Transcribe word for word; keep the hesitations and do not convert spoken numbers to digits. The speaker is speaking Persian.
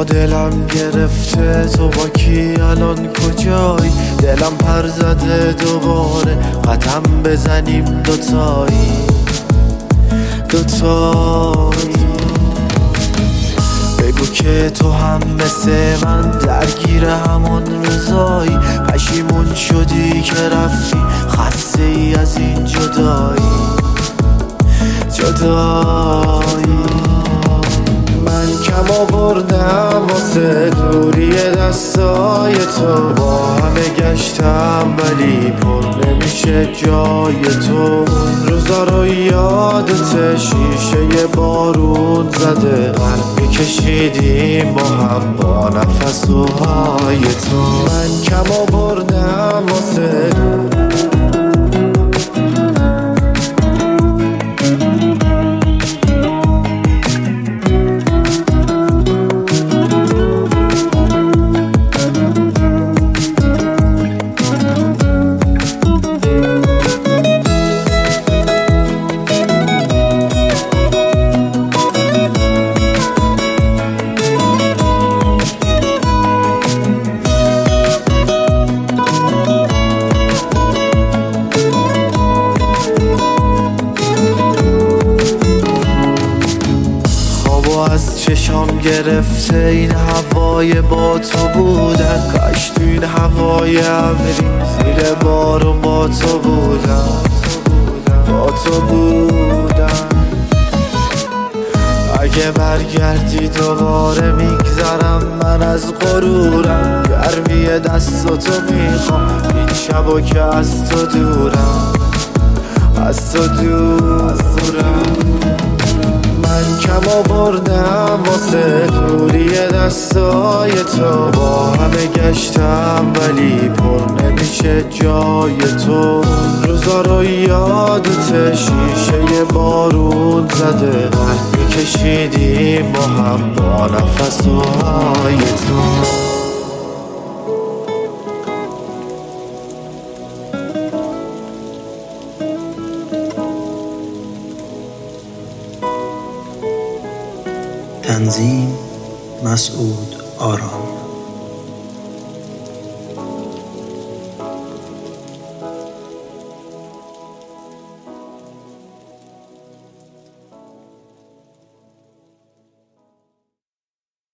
اما دلم گرفته تو با کی الان کجایی؟ دلم پر زده دوباره قدم بزنیم دوتایی دوتایی. بگو که تو هم مثل من درگیر همون روزایی، پشیمون شدی که رفتی، خسته ای از این جدایی جدایی. من کم آوردم واسه دوری دستای تو، با همه گشتم ولی پر نمیشه جای تو. روزا رو یادت شیشه بارون زده، قلبی کشیدیم با هم با نفس و های تو. من کم آوردم واسه از چشام گرفته این هوای با تو بودن، کاش تو این هوای امری زیر بارون با تو بودن با تو بودن. اگه برگردی دوباره میگذرم من از غرورم، گرمی دست تو میخوام این شبا که از تو دورم از تو دورم. من کم آوردم واسه دوری دستای تو، با همه گشتم ولی پر نمیشه جای تو. روزا رو یادت شیشه بارون زده، قلبی کشیدیم با هم با نفس و های تو. تنظیم مسعود آرام.